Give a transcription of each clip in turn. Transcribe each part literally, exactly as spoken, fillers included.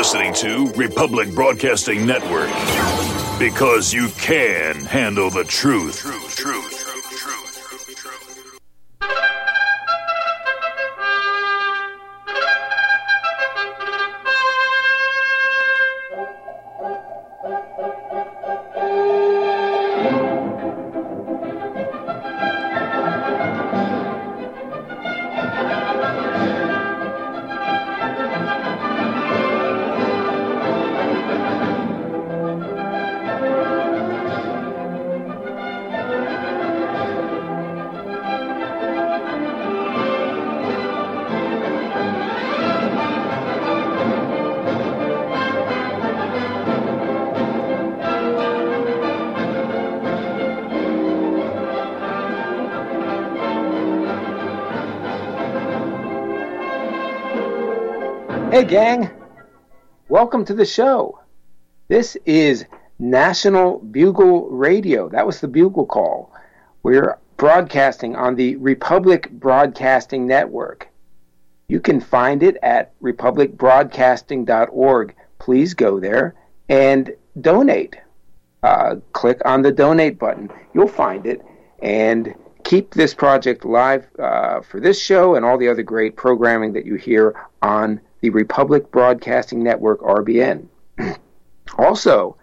listening to Republic Broadcasting Network, because you can handle the truth. Truth, truth, truth, truth, truth, truth. Hey gang, welcome to the show. This is National Bugle Radio. That was the bugle call. We're broadcasting on the Republic Broadcasting Network. You can find it at republic broadcasting dot org. Please go there and donate. Uh, click on the donate button. You'll find it. And keep this project live uh, for this show and all the other great programming that you hear on the Republic Broadcasting Network, R B N. also,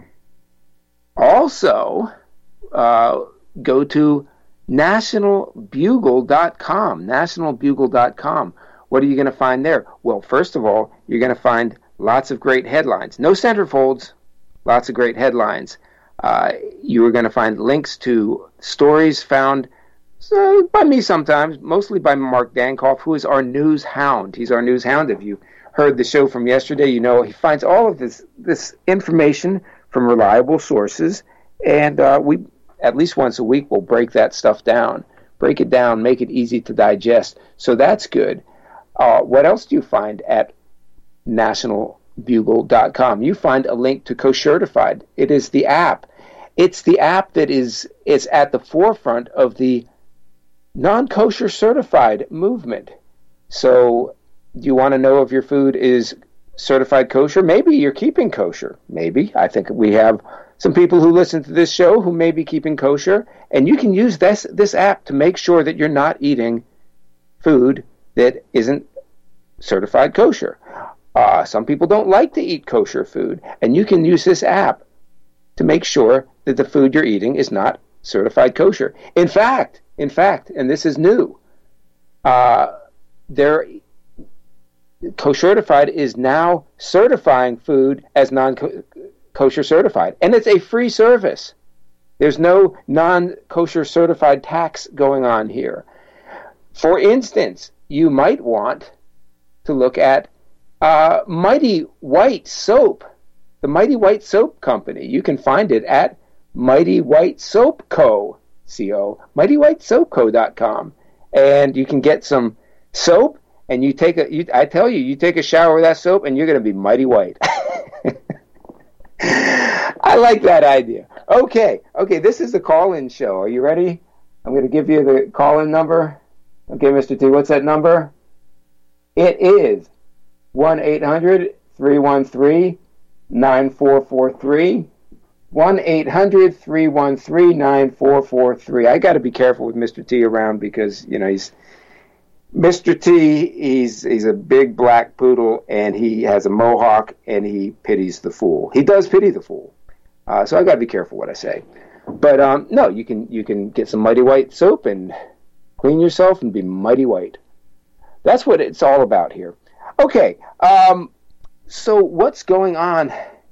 also uh, go to national bugle dot com, national bugle dot com. What are you going to find there? Well, first of all, you're going to find lots of great headlines. No centerfolds, lots of great headlines. Uh, you are going to find links to stories found So by me sometimes, mostly by Mark Dankoff, who is our news hound. He's our news hound. If you heard the show from yesterday, you know he finds all of this this information from reliable sources, and uh, we, at least once a week, will break that stuff down, break it down, make it easy to digest. So that's good. Uh, what else do you find at national bugle dot com? You find a link to Koshertified. It is the app. It's the app that is it's at the forefront of the non-kosher certified movement. So do you want to know if your food is certified kosher? Maybe you're keeping kosher. Maybe. I think we have some people who listen to this show who may be keeping kosher, and you can use this this app to make sure that you're not eating food that isn't certified kosher. Uh, some people don't like to eat kosher food, and you can use this app to make sure that the food you're eating is not certified kosher. In fact, In fact, and this is new, uh, there, Koshertified is now certifying food as non-kosher certified, and it's a free service. There's no non-kosher certified tax going on here. For instance, you might want to look at uh, Mighty White Soap, the Mighty White Soap Company. You can find it at Mighty White Soap Co. Co. mighty white soap co dot com, and you can get some soap, and you take a. You, I tell you, you take a shower with that soap, and you're going to be mighty white. I like that idea. Okay, okay. This is the call-in show. Are you ready? I'm going to give you the call-in number. Okay, Mister T, what's that number? It is one eight hundred three one three nine four four three. one eight hundred three one three nine four four three. I got to be careful with Mister T around because, you know, he's Mister T, he's he's a big black poodle, and he has a mohawk, and he pities the fool. He does pity the fool. Uh, so I got to be careful what I say. But um, no, you can you can get some Mighty White soap and clean yourself and be mighty white. That's what it's all about here. Okay, um, so what's going on?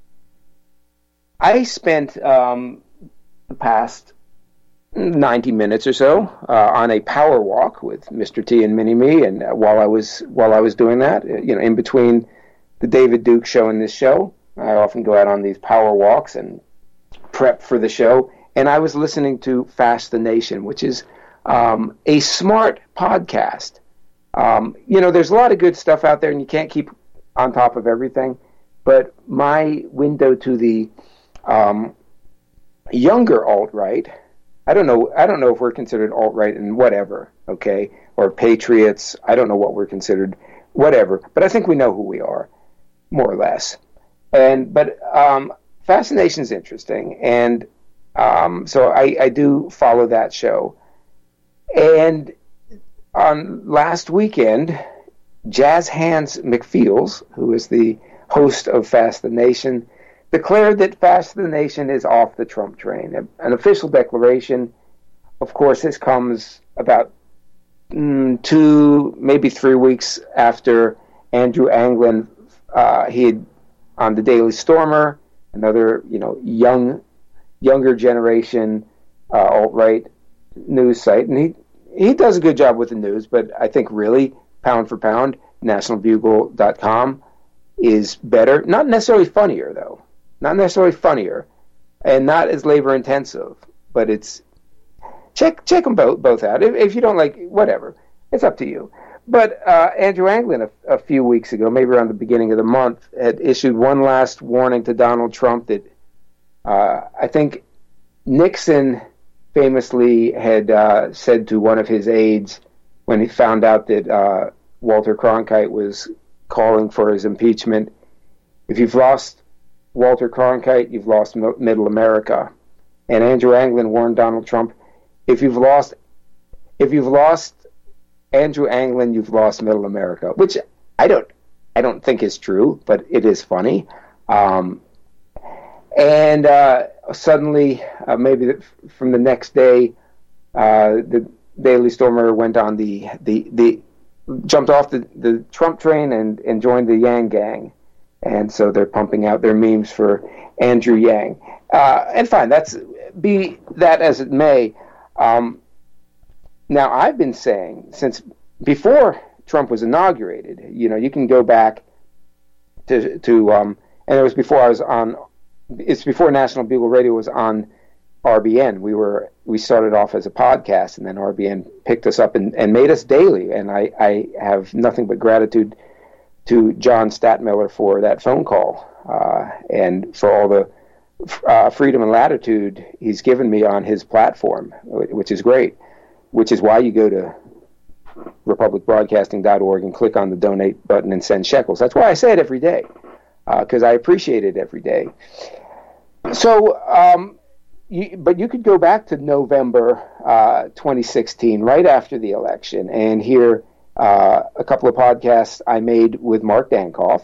I spent um, the past ninety minutes or so uh, on a power walk with Mister T and Mini Me, and uh, while I was while I was doing that, you know, in between the David Duke show and this show, I often go out on these power walks and prep for the show, and I was listening to Fast the Nation, which is um, a smart podcast. Um, you know, there's a lot of good stuff out there, and you can't keep on top of everything, but my window to the Um, younger alt-right, I don't know I don't know if we're considered alt-right and whatever, okay, or patriots, I don't know what we're considered, whatever, but I think we know who we are. more or less. And but um, Fascination is interesting, and um, so I, I do follow that show. And on last weekend, Jazz Hands McFeels, who is the host of Fast the Nation, declared that Fast the Nation is off the Trump train. An official declaration. Of course, this comes about mm, two, maybe three weeks after Andrew Anglin, uh, he had on the Daily Stormer, another, you know, young, younger generation uh, alt-right news site, and he he does a good job with the news. But I think really, pound for pound, national bugle dot com is better. Not necessarily funnier though, not necessarily funnier, and not as labor intensive. But it's check check them both both out. If, if you don't like, whatever, it's up to you. But uh, Andrew Anglin, a, a few weeks ago, maybe around the beginning of the month, had issued one last warning to Donald Trump that uh, I think Nixon famously had uh, said to one of his aides when he found out that uh, Walter Cronkite was calling for his impeachment, if you've lost Walter Cronkite, you've lost m- middle America. And Andrew Anglin warned Donald Trump, if you've lost, if you've lost Andrew Anglin, you've lost middle America, which I don't, I don't think is true, but it is funny. Um, and uh, suddenly, uh, maybe the, from the next day, uh, the Daily Stormer went on the the the jumped off the, the Trump train and, and joined the Yang gang, and so they're pumping out their memes for Andrew Yang. Uh, and fine, that's be that as it may. Um, Now, I've been saying since before Trump was inaugurated, you know, you can go back to, to um, and it was before I was on, it's before National Bugle Radio was on R B N. We were, we started off as a podcast, and then R B N picked us up and, and made us daily. And I, I have nothing but gratitude to John Statmiller for that phone call uh, and for all the uh, freedom and latitude he's given me on his platform, which is great. Which is why you go to republic broadcasting dot org and click on the donate button and send shekels. That's why I say it every day, because uh, I appreciate it every day. So, um, you, but you could go back to November uh, twenty sixteen, right after the election, and hear uh, a couple of podcasts I made with Mark Dankoff,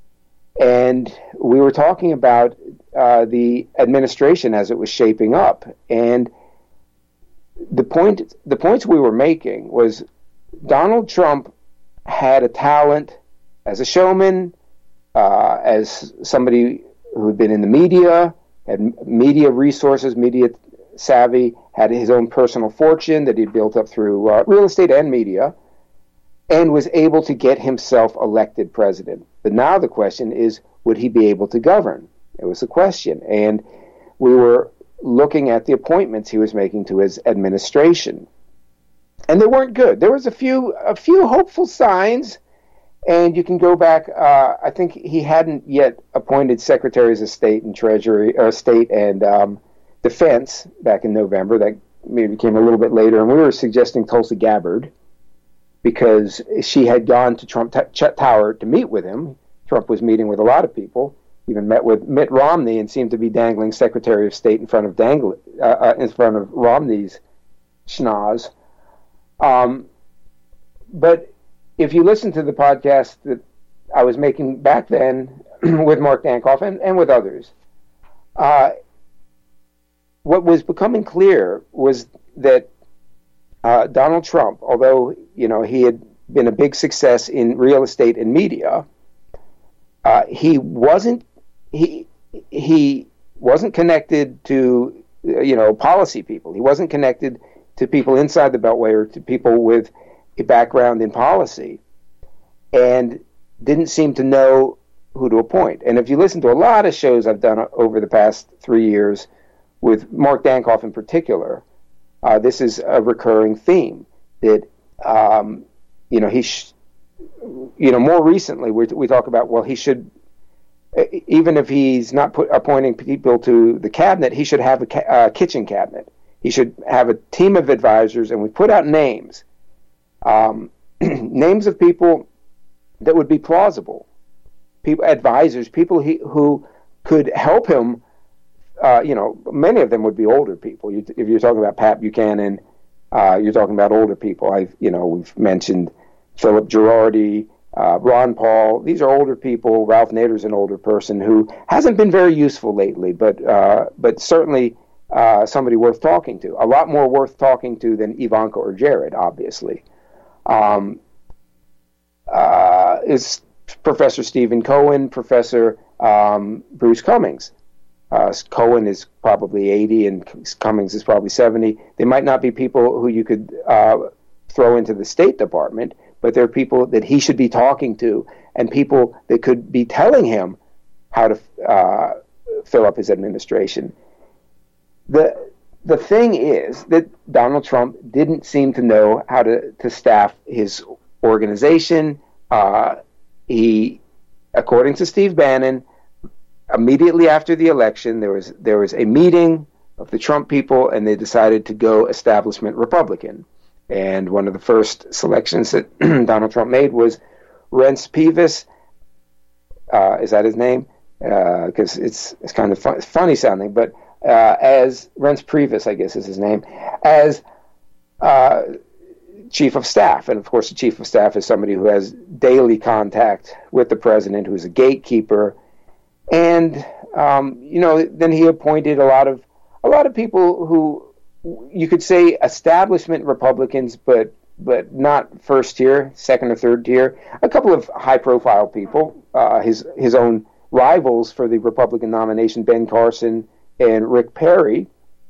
and we were talking about uh, the administration as it was shaping up, and The point, the points we were making was Donald Trump had a talent as a showman, uh, as somebody who had been in the media, had media resources, media savvy, had his own personal fortune that he'd built up through uh, real estate and media, and was able to get himself elected president. But now the question is, would he be able to govern? It was the question. And we were looking at the appointments he was making to his administration, and they weren't good. There was a few a few hopeful signs, and you can go back. Uh, I think he hadn't yet appointed secretaries of state and treasury, or state and um, defense back in November. That maybe came a little bit later, and we were suggesting Tulsi Gabbard because she had gone to Trump t- Tower to meet with him. Trump was meeting with a lot of people. Even met with Mitt Romney and seemed to be dangling Secretary of State in front of dangle, uh, uh, in front of Romney's schnoz. Um, but if you listen to the podcast that I was making back then with Mark Dankoff and, and with others, uh, what was becoming clear was that uh, Donald Trump, although you know he had been a big success in real estate and media, uh, he wasn't. He he wasn't connected to you know policy people. He wasn't connected to people inside the Beltway or to people with a background in policy, and didn't seem to know who to appoint. And if you listen to a lot of shows I've done over the past three years with Mark Dankoff in particular, uh, this is a recurring theme that um, you know he sh- you know more recently we we talk about well he should. Even if he's not put, appointing people to the cabinet, he should have a ca- uh, kitchen cabinet. He should have a team of advisors, and we put out names, um, names of people that would be plausible. people, advisors, people he, who could help him. Uh, you know, many of them would be older people. You, if you're talking about Pat Buchanan, uh, you're talking about older people. I, you know, we've mentioned Philip Girardi, uh, Ron Paul. These are older people. Ralph Nader's an older person who hasn't been very useful lately, but uh, but certainly uh, somebody worth talking to. A lot more worth talking to than Ivanka or Jared, obviously. Um, uh, is Professor Stephen Cohen, Professor um, Bruce Cummings. Uh, Cohen is probably eighty and Cummings is probably seventy. They might not be people who you could uh, throw into the State Department, but they're people that he should be talking to and people that could be telling him how to uh, fill up his administration. The the thing is that Donald Trump didn't seem to know how to, to staff his organization. Uh, he, according to Steve Bannon, immediately after the election, there was there was a meeting of the Trump people, and they decided to go establishment Republican. And one of the first selections that Donald Trump made was Reince Priebus. Uh, is that his name? Because uh, it's it's kind of fun, funny sounding, but uh, as Reince Priebus, I guess is his name, as uh, chief of staff. And of course, the chief of staff is somebody who has daily contact with the president, who's a gatekeeper. And um, you know, then he appointed a lot of a lot of people who you could say establishment Republicans, but but not first tier, second or third tier. A couple of high-profile people, uh, his his own rivals for the Republican nomination, Ben Carson and Rick Perry.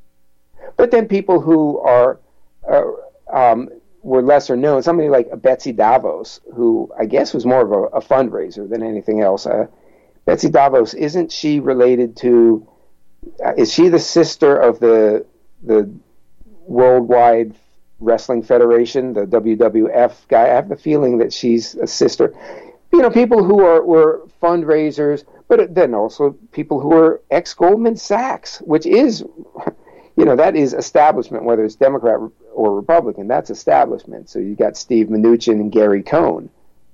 But then people who are uh, um, were lesser known. Somebody like Betsy Davos, who I guess was more of a, a fundraiser than anything else. Uh, Betsy Davos, isn't she related to? Uh, is she the sister of the the Worldwide Wrestling Federation, the W W F guy? I have the feeling that she's a sister. You know, people who are were fundraisers, but then also people who are ex-Goldman Sachs, which is, you know, that is establishment, whether it's Democrat or Republican, that's establishment. So you got Steve Mnuchin and Gary Cohn,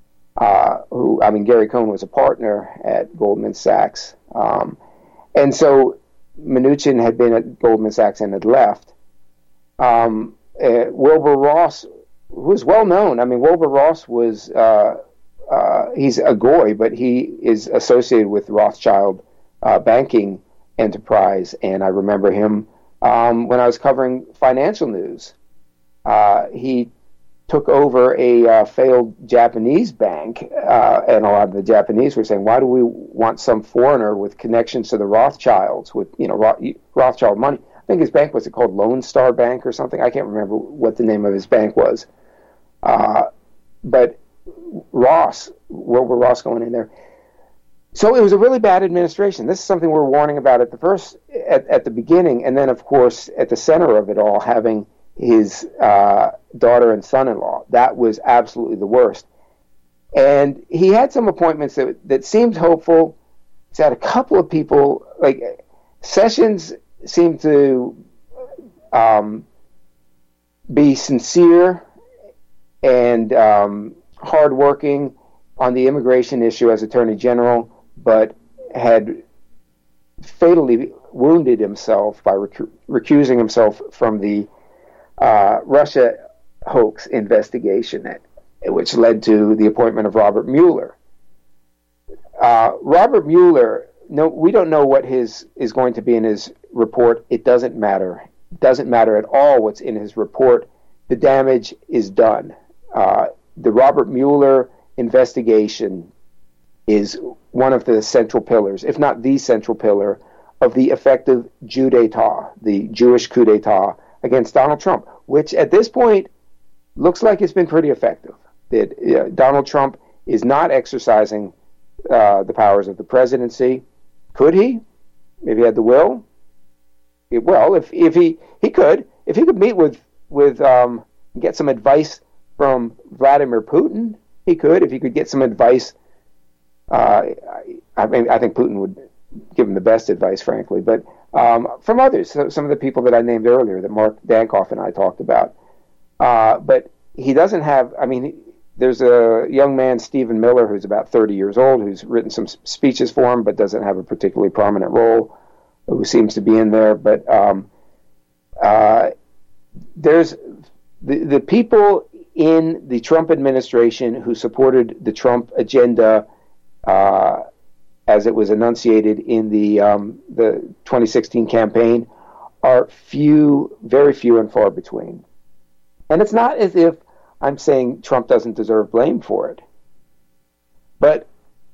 uh, who, I mean, Gary Cohn was a partner at Goldman Sachs. Um, and so Mnuchin had been at Goldman Sachs and had left. Um, uh, Wilbur Ross, who was well known. I mean, Wilbur Ross was, uh, uh, he's a Goy, but he is associated with Rothschild uh, banking enterprise. And I remember him um, when I was covering financial news. Uh, he took over a uh, failed Japanese bank, uh, and a lot of the Japanese were saying, why do we want some foreigner with connections to the Rothschilds, with, you know, Roth- Rothschild money? I think his bank, was it called Lone Star Bank or something? I can't remember what the name of his bank was. Uh, but Ross, Wilbur Ross going in there. So it was a really bad administration. This is something we're warning about at the first, at, at the beginning, and then, of course, at the center of it all, having his uh, daughter and son-in-law. That was absolutely the worst. And he had some appointments that, that seemed hopeful. He's had a couple of people, like Sessions seemed to um, be sincere and um, hardworking on the immigration issue as Attorney General, but had fatally wounded himself by recu- recusing himself from the uh, Russia hoax investigation, which led to the appointment of Robert Mueller. Uh, Robert Mueller, no, we don't know what his is going to be in his report. It doesn't matter. It doesn't matter at all what's in his report. The damage is done. Uh, the Robert Mueller investigation is one of the central pillars, if not the central pillar, of the effective Jew d'etat, the Jewish coup d'etat against Donald Trump, which at this point looks like it's been pretty effective. That uh, Donald Trump is not exercising uh, the powers of the presidency. Could he? If he had the will? It, well, if if he, he could, if he could meet with, with um, get some advice from Vladimir Putin, he could. If he could get some advice, uh, I, I mean, I think Putin would give him the best advice, frankly, but um, from others, so some of the people that I named earlier, that Mark Dankoff and I talked about. Uh, but he doesn't have, I mean, there's a young man, Stephen Miller, who's about thirty years old, who's written some speeches for him, but doesn't have a particularly prominent role, who seems to be in there. But um, uh, there's the, the people in the Trump administration who supported the Trump agenda uh, as it was enunciated in the um, the twenty sixteen campaign are few, very few and far between. And it's not as if I'm saying Trump doesn't deserve blame for it. But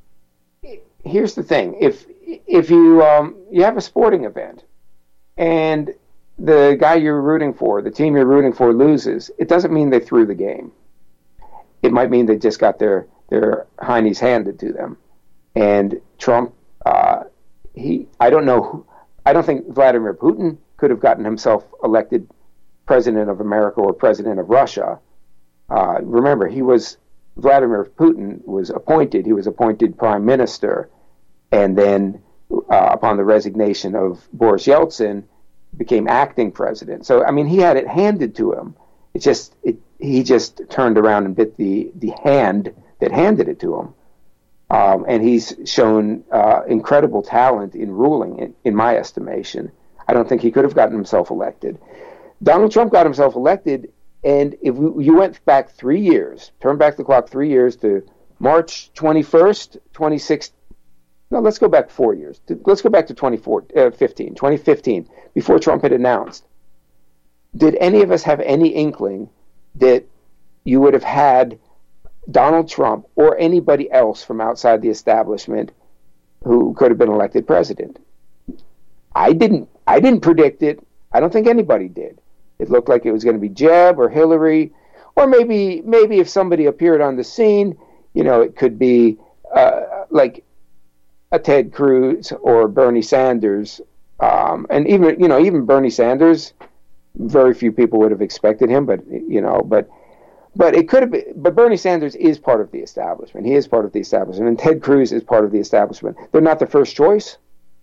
here's the thing: if if you um, you have a sporting event and the guy you're rooting for, the team you're rooting for, loses, it doesn't mean they threw the game. It might mean they just got their their heinies handed to them. And Trump, uh, he I don't know, who, I don't think Vladimir Putin could have gotten himself elected president of America or president of Russia. Uh, remember, he was Vladimir Putin was appointed. He was appointed prime minister, and then uh, upon the resignation of Boris Yeltsin, became acting president. So I mean, he had it handed to him. It just it, he just turned around and bit the the hand that handed it to him. Um, and he's shown uh, incredible talent in ruling, in, in my estimation. I don't think he could have gotten himself elected. Donald Trump got himself elected. And if we, you went back three years, turn back the clock three years to March twenty-first, twenty sixteen. No, let's go back four years. Let's go back to twenty fifteen, twenty fifteen, before Trump had announced. Did any of us have any inkling that you would have had Donald Trump or anybody else from outside the establishment who could have been elected president? I didn't. I didn't predict it. I don't think anybody did. It looked like it was going to be Jeb or Hillary, or maybe maybe if somebody appeared on the scene, you know, it could be uh, like a Ted Cruz or Bernie Sanders, um, and even you know even Bernie Sanders, very few people would have expected him, but you know, but but it could have been. But Bernie Sanders is part of the establishment. He is part of the establishment, and Ted Cruz is part of the establishment. They're not the first choice,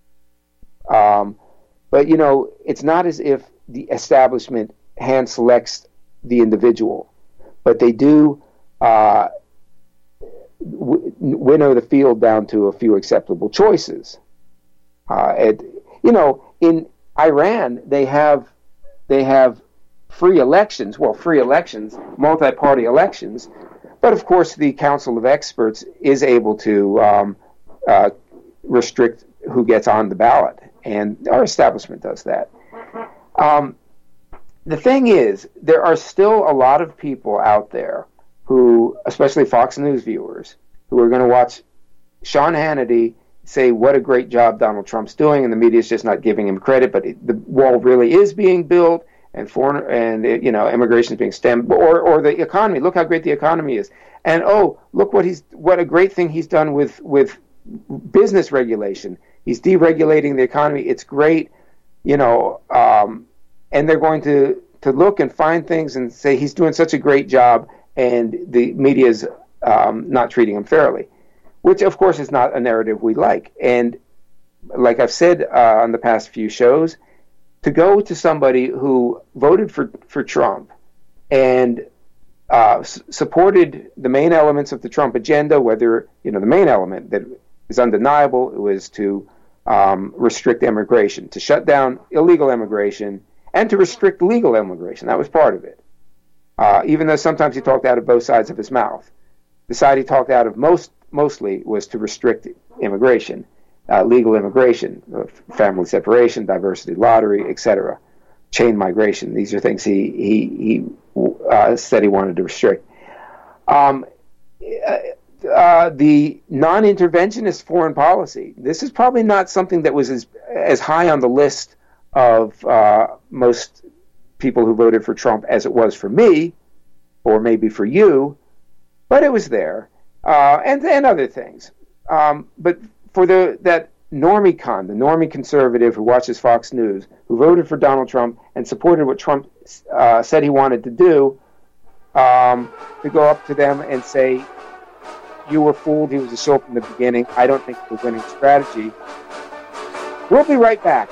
um, but you know, it's not as if the establishment hand selects the individual, but they do uh, w- winnow the field down to a few acceptable choices. Uh, and, you know, in Iran, they have they have free elections, well, free elections, multi-party elections, but of course the Council of Experts is able to um, uh, restrict who gets on the ballot, and our establishment does that. Um, the thing is, there are still a lot of people out there who, especially Fox News viewers, who are going to watch Sean Hannity say what a great job Donald Trump's doing, and the media is just not giving him credit, but it, the wall really is being built, and foreign and you know immigration is being stemmed, or or the economy. Look how great the economy is, and oh, look what he's what a great thing he's done with with business regulation. He's deregulating the economy. It's great. You know, um, and they're going to, to look and find things and say he's doing such a great job, and the media is um, not treating him fairly, which, of course, is not a narrative we like. And like I've said uh, on the past few shows, to go to somebody who voted for, for Trump and uh, s- supported the main elements of the Trump agenda, whether, you know, the main element that is undeniable, it was to Um, restrict immigration, to shut down illegal immigration, and to restrict legal immigration. That was part of it. Uh, even though sometimes he talked out of both sides of his mouth. The side he talked out of most mostly was to restrict immigration, uh, legal immigration, uh, family separation, diversity lottery, et cetera, chain migration. These are things he he, he uh, said he wanted to restrict. Um, uh, Uh, the non-interventionist foreign policy. This is probably not something that was as as high on the list of uh, most people who voted for Trump as it was for me, or maybe for you, but it was there, uh, and and other things. Um, but for the that normie con, the normie conservative who watches Fox News, who voted for Donald Trump and supported what Trump uh, said he wanted to do, um, to go up to them and say, you were fooled, he was a show from the beginning. I don't think it's a winning strategy. We'll be right back.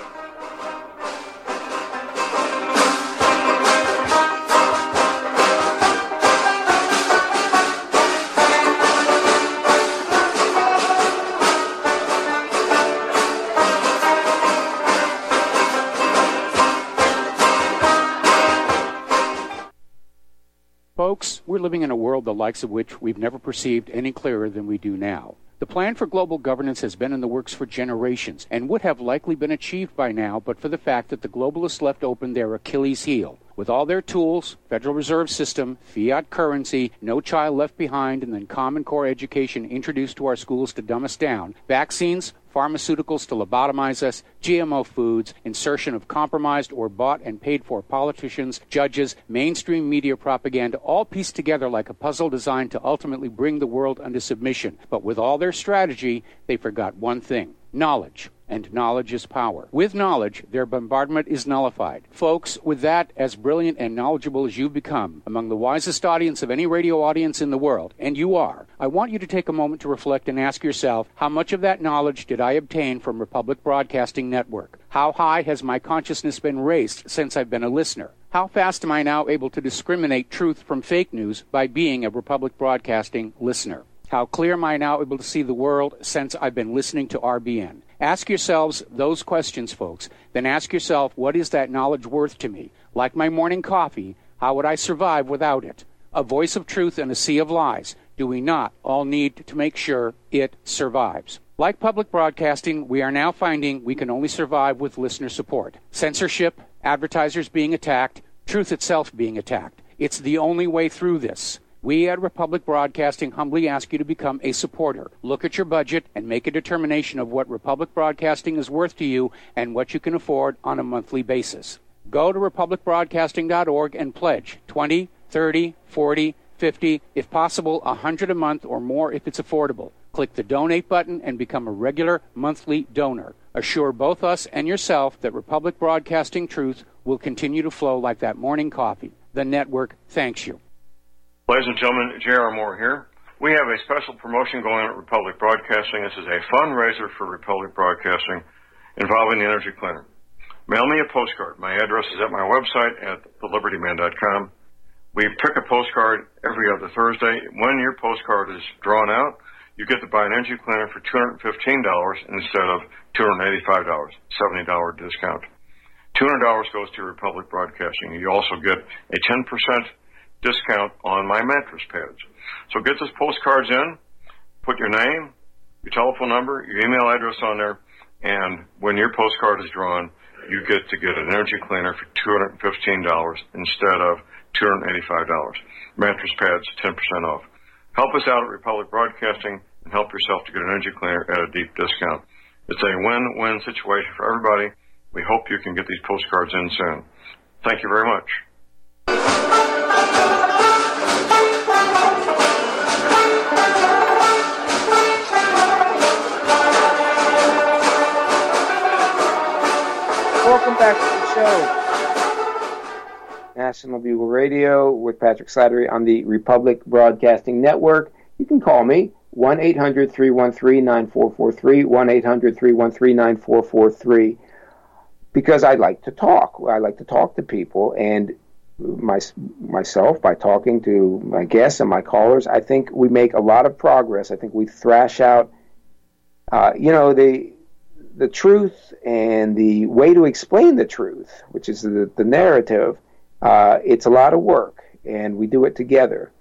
We're living in a world the likes of which we've never perceived any clearer than we do now. The plan for global governance has been in the works for generations and would have likely been achieved by now but for the fact that the globalists left open their Achilles heel. With all their tools, Federal Reserve System, fiat currency, no child left behind, and then Common Core education introduced to our schools to dumb us down, vaccines, pharmaceuticals to lobotomize us, G M O foods, insertion of compromised or bought and paid for politicians, judges, mainstream media propaganda, all pieced together like a puzzle designed to ultimately bring the world under submission. But with all their strategy, they forgot one thing: knowledge. And knowledge is power. With knowledge, their bombardment is nullified. Folks, with that, as brilliant and knowledgeable as you've become, among the wisest audience of any radio audience in the world, and you are, I want you to take a moment to reflect and ask yourself, how much of that knowledge did I obtain from Republic Broadcasting Network? How high has my consciousness been raised since I've been a listener? How fast am I now able to discriminate truth from fake news by being a Republic Broadcasting listener? How clear am I now able to see the world since I've been listening to R B N? Ask yourselves those questions, folks. Then ask yourself, what is that knowledge worth to me? Like my morning coffee, how would I survive without it? A voice of truth in a sea of lies. Do we not all need to make sure it survives? Like public broadcasting, we are now finding we can only survive with listener support. Censorship, advertisers being attacked, truth itself being attacked. It's the only way through this. We at Republic Broadcasting humbly ask you to become a supporter. Look at your budget and make a determination of what Republic Broadcasting is worth to you and what you can afford on a monthly basis. Go to republic broadcasting dot org and pledge twenty, thirty, forty, fifty, if possible, one hundred a month or more if it's affordable. Click the donate button and become a regular monthly donor. Assure both us and yourself that Republic Broadcasting truth will continue to flow like that morning coffee. The network thanks you. Ladies and gentlemen, J R. Moore here. We have a special promotion going on at Republic Broadcasting. This is a fundraiser for Republic Broadcasting involving the Energy Cleaner. Mail me a postcard. My address is at my website at the liberty man dot com. We pick a postcard every other Thursday. When your postcard is drawn out, you get to buy an Energy Cleaner for two hundred fifteen dollars instead of two hundred eighty-five dollars, seventy dollars discount. two hundred dollars goes to Republic Broadcasting. You also get a ten percent discount on my mattress pads. So get those postcards in, put your name, your telephone number, your email address on there, and when your postcard is drawn, you get to get an Energy Cleaner for two hundred fifteen dollars instead of two hundred eighty-five dollars. Mattress pads, ten percent off. Help us out at Republic Broadcasting and help yourself to get an Energy Cleaner at a deep discount. It's a win-win situation for everybody. We hope you can get these postcards in soon. Thank you very much. Welcome back to the show. National Bugle Radio with Patrick Slattery on the Republic Broadcasting Network. You can call me, one eight hundred three one three nine four four three, one eight hundred three one three nine four four three, because I like to talk. I like to talk to people, and my, myself, by talking to my guests and my callers, I think we make a lot of progress. I think we thrash out, uh, you know, the... the truth and the way to explain the truth, which is the, the narrative. Uh, it's a lot of work, and we do it together.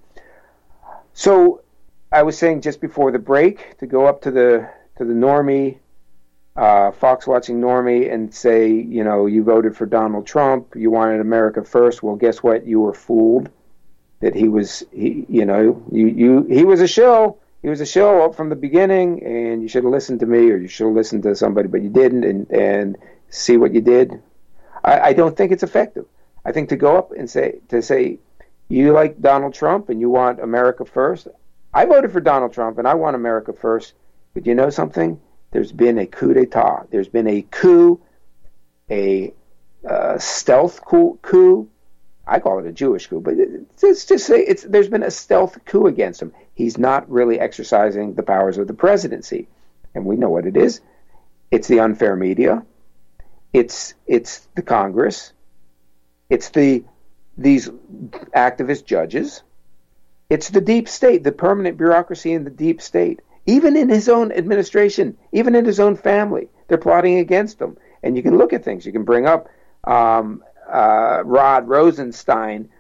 So I was saying just before the break to go up to the to the normie, uh, Fox watching normie, and say, you know, you voted for Donald Trump, you wanted America first. Well, guess what? You were fooled that he was, he, you know, you, you he was a shill. He was a shill up from the beginning, and you should have listened to me, or you should have listened to somebody, but you didn't, and, and see what you did. I, I don't think it's effective. I think to go up and say, to say, you like Donald Trump and you want America first. I voted for Donald Trump, and I want America first. But you know something? There's been a coup d'etat. There's been a coup, a uh, stealth coup, coup. I call it a Jewish coup, but it's just say it's there's been a stealth coup against him. He's not really exercising the powers of the presidency, and we know what it is. It's the unfair media. It's it's the Congress. It's the these activist judges. It's the deep state, the permanent bureaucracy in the deep state. Even in his own administration, even in his own family, they're plotting against him. And you can look at things. You can bring up um, uh, Rod Rosenstein,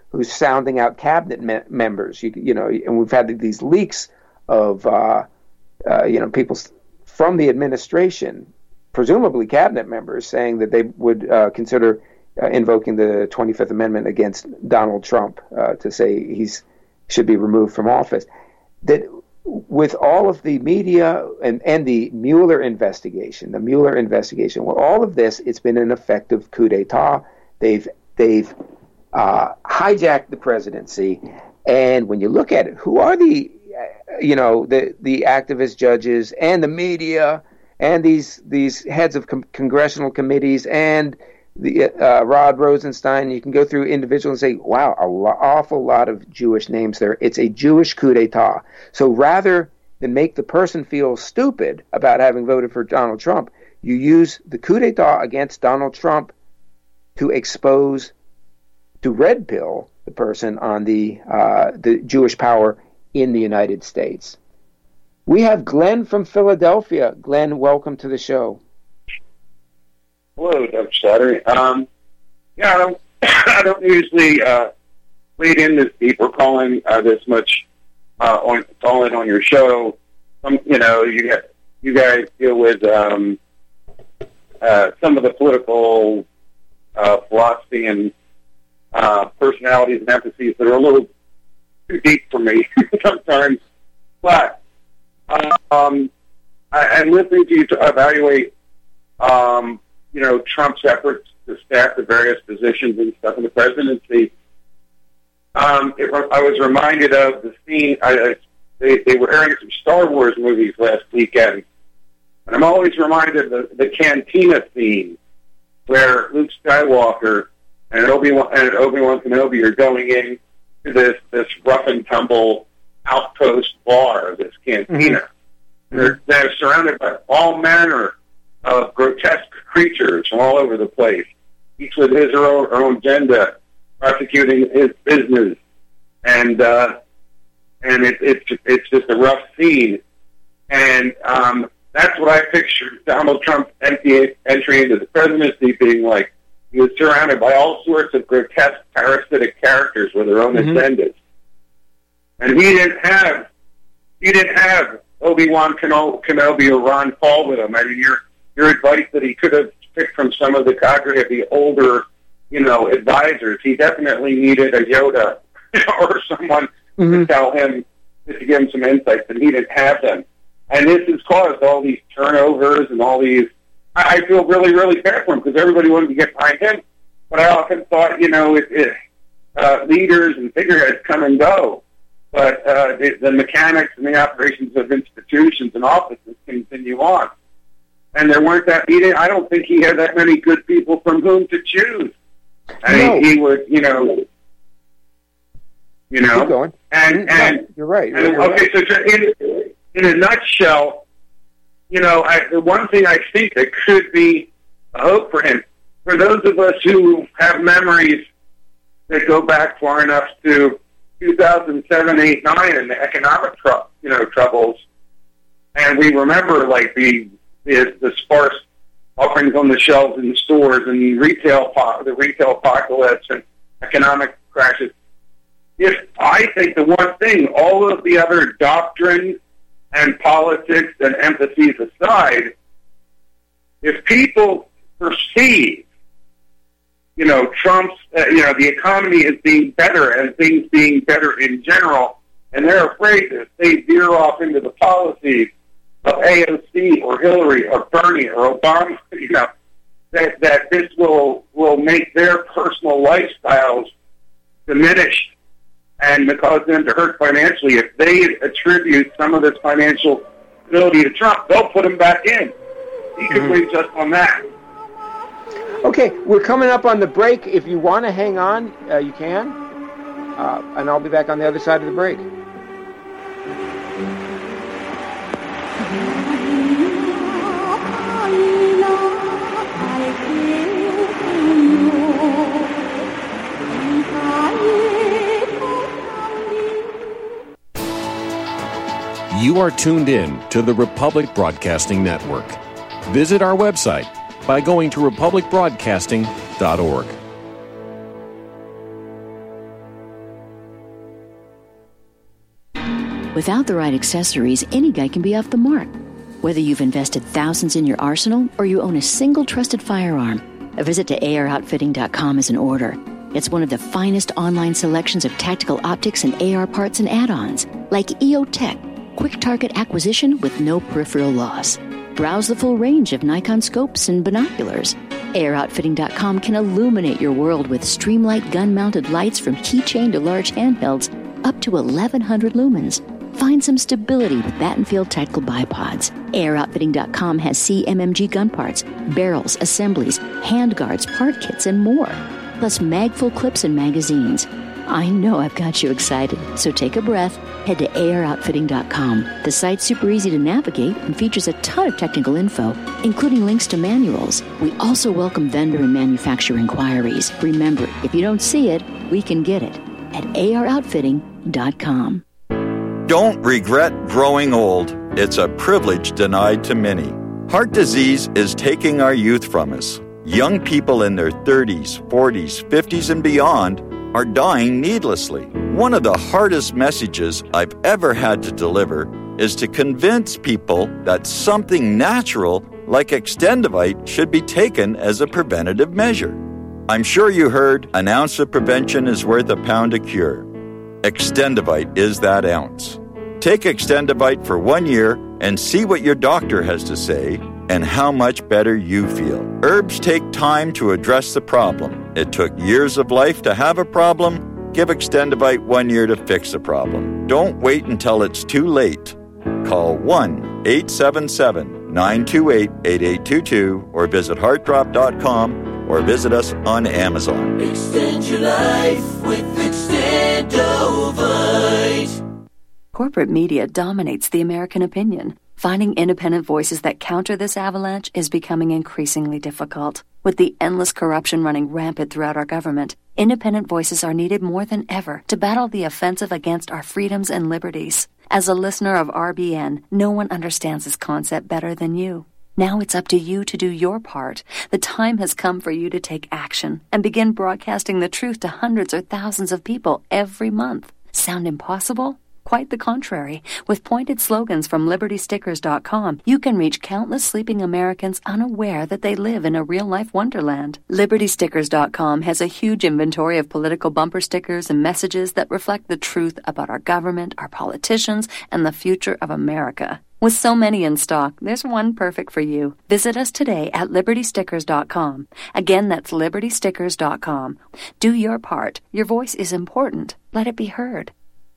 who's sounding out cabinet me- members. You, you know, and we've had these leaks of uh, uh, you know people from the administration, presumably cabinet members, saying that they would uh, consider uh, invoking the twenty-fifth Amendment against Donald Trump uh, to say he's should be removed from office. That with all of the media and, and the Mueller investigation, the Mueller investigation, with all of this, it's been an effective coup d'etat. They've they've uh, hijacked the presidency, and when you look at it, who are the you know the the activist judges and the media and these these heads of com- congressional committees and the uh, Rod Rosenstein? You can go through individuals and say, wow, an lo- awful lot of Jewish names there. It's a Jewish coup d'etat. So rather than make the person feel stupid about having voted for Donald Trump, you use the coup d'etat against Donald Trump to expose, to red pill the person on the uh, the Jewish power in the United States. We have Glenn from Philadelphia. Glenn, welcome to the show. Hello, Doctor Slattery. Um, yeah, I don't, I don't usually uh, lead in this deep or calling uh, this much uh, on calling on your show. Um, you know, you get you guys deal with um, uh, some of the political uh, philosophy and uh, personalities and emphases that are a little too deep for me sometimes. But um, I, I'm listening to you to evaluate. Um, you know, Trump's efforts to staff the various positions and stuff in the presidency. Um, it, I was reminded of the scene, I, they, they were airing some Star Wars movies last weekend, and I'm always reminded of the, the cantina scene where Luke Skywalker and Obi-Wan, and Obi-Wan Kenobi are going in to this, this rough and tumble outpost bar, this cantina. Mm-hmm. They're, they're surrounded by all manner of grotesque creatures from all over the place, each with his or own, or own agenda, prosecuting his business, and uh, and it, it's it's just a rough scene, and um, that's what I pictured Donald Trump's entry, entry into the presidency being like. He was surrounded by all sorts of grotesque, parasitic characters with their own mm-hmm. agendas, and he didn't have he didn't have Obi-Wan Kenobi or Ron Paul with him. I mean, your your advice that he could have picked from some of the cadre of the older, you know, advisors. He definitely needed a Yoda or someone mm-hmm. to tell him, to give him some insights, and he didn't have them. And this has caused all these turnovers and all these. I, I feel really, really bad for him because everybody wanted to get behind him. But I often thought, you know, it, it, uh, leaders and figureheads come and go. But uh, the, the mechanics and the operations of institutions and offices continue on. And there weren't that, he didn't, I don't think he had that many good people from whom to choose. I no. mean, he would, you know, you know, Keep going. and, and, no, you're right. You're, and, you're okay, right. so in, in a nutshell, you know, I, the one thing I think that could be a hope for him, for those of us who have memories that go back far enough to two thousand seven, eight, nine, and the economic, tr- you know, troubles, and we remember, like, the The, the sparse offerings on the shelves in the stores and the retail, the retail apocalypse and economic crashes. If I think the one thing, all of the other doctrines and politics and emphases aside, if people perceive, you know, Trump's, uh, you know, the economy as being better and things being better in general, and they're afraid that if they veer off into the policies of A O C or Hillary or Bernie or Obama, you know, that that this will will make their personal lifestyles diminished and cause them to hurt financially. If they attribute some of this financial ability to Trump, they'll put him back in. He could mm-hmm. win just on that. Okay, we're coming up on the break. If you want to hang on, uh, you can. Uh, and I'll be back on the other side of the break. You are tuned in to the Republic Broadcasting Network. Visit our website by going to republic broadcasting dot org. Without the right accessories, any guy can be off the mark. Whether you've invested thousands in your arsenal or you own a single trusted firearm, a visit to A R outfitting dot com is in order. It's one of the finest online selections of tactical optics and A R parts and add-ons, like E O Tech, quick target acquisition with no peripheral loss. Browse the full range of Nikon scopes and binoculars. A R outfitting dot com can illuminate your world with Streamlight gun-mounted lights from keychain to large handhelds up to eleven hundred lumens. Find some stability with Battenfield tactical bipods. A R outfitting dot com has C M M G gun parts, barrels, assemblies, handguards, part kits, and more. Plus mag-full clips and magazines. I know I've got you excited, so take a breath. Head to A R outfitting dot com. The site's super easy to navigate and features a ton of technical info, including links to manuals. We also welcome vendor and manufacturer inquiries. Remember, if you don't see it, we can get it at A R outfitting dot com. Don't regret growing old. It's a privilege denied to many. Heart disease is taking our youth from us. Young people in their thirties, forties, fifties, and beyond are dying needlessly. One of the hardest messages I've ever had to deliver is to convince people that something natural like Extendivite should be taken as a preventative measure. I'm sure you heard an ounce of prevention is worth a pound of cure. Extendivite is that ounce. Take Extendivite for one year and see what your doctor has to say and how much better you feel. Herbs take time to address the problem. It took years of life to have a problem. Give Extendivite one year to fix the problem. Don't wait until it's too late. Call one eight seven seven, nine two eight, eight eight two two or visit heart drop dot com or visit us on Amazon. Extend your life with Extendovite. Corporate media dominates the American opinion. Finding independent voices that counter this avalanche is becoming increasingly difficult. With the endless corruption running rampant throughout our government, independent voices are needed more than ever to battle the offensive against our freedoms and liberties. As a listener of R B N, no one understands this concept better than you. Now it's up to you to do your part. The time has come for you to take action and begin broadcasting the truth to hundreds or thousands of people every month. Sound impossible? Quite the contrary. With pointed slogans from liberty stickers dot com, you can reach countless sleeping Americans unaware that they live in a real-life wonderland. liberty stickers dot com has a huge inventory of political bumper stickers and messages that reflect the truth about our government, our politicians, and the future of America. With so many in stock, there's one perfect for you. Visit us today at liberty stickers dot com. Again, that's liberty stickers dot com. Do your part. Your voice is important. Let it be heard.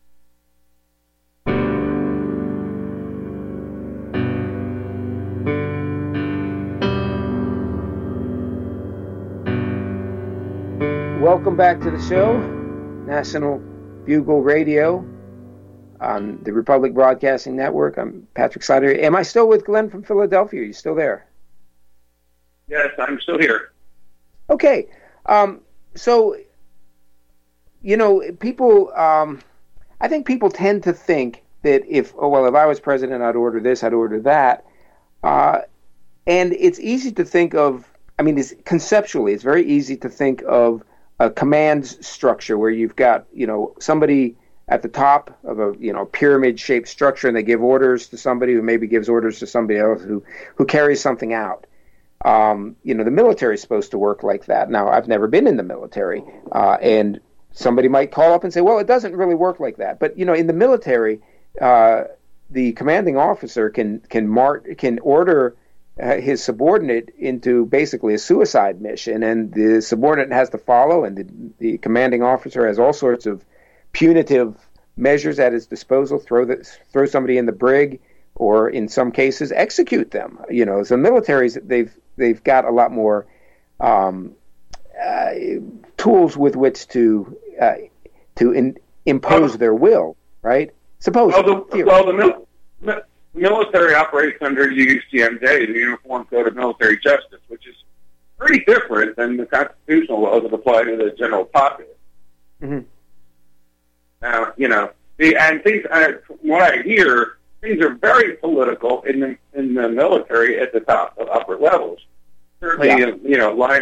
Welcome back to the show, National Bugle Radio on the Republic Broadcasting Network. I'm Patrick Slider. Am I still with Glenn from Philadelphia? Are you still there? Yes, I'm still here. Okay. Um, so, you know, people, um, I think people tend to think that if, oh, well, if I was president, I'd order this, I'd order that. Uh, and it's easy to think of, I mean, it's, conceptually, it's very easy to think of a command structure where you've got, you know, somebody at the top of a, you know, pyramid-shaped structure, and they give orders to somebody who maybe gives orders to somebody else who, who carries something out. Um, you know, the military is supposed to work like that. Now, I've never been in the military, uh, and somebody might call up and say, well, it doesn't really work like that. But, you know, in the military, uh, the commanding officer can can mar- can order uh, his subordinate into basically a suicide mission, and the subordinate has to follow, and the, the commanding officer has all sorts of punitive measures at his disposal, throw the, throw somebody in the brig, or in some cases execute them. You know, so militaries, they've they've got a lot more um, uh, tools with which to uh, to in, impose their will, right? Suppose. Well, the, well, the mil- mi- military operates under the U C M J, the Uniform Code of Military Justice, which is pretty different than the constitutional laws that apply to the general populace. Mm-hmm. Now, you know, the, and things, uh, from what I hear, things are very political in the in the military at the top of upper levels. Certainly, yeah. in, you know, line off,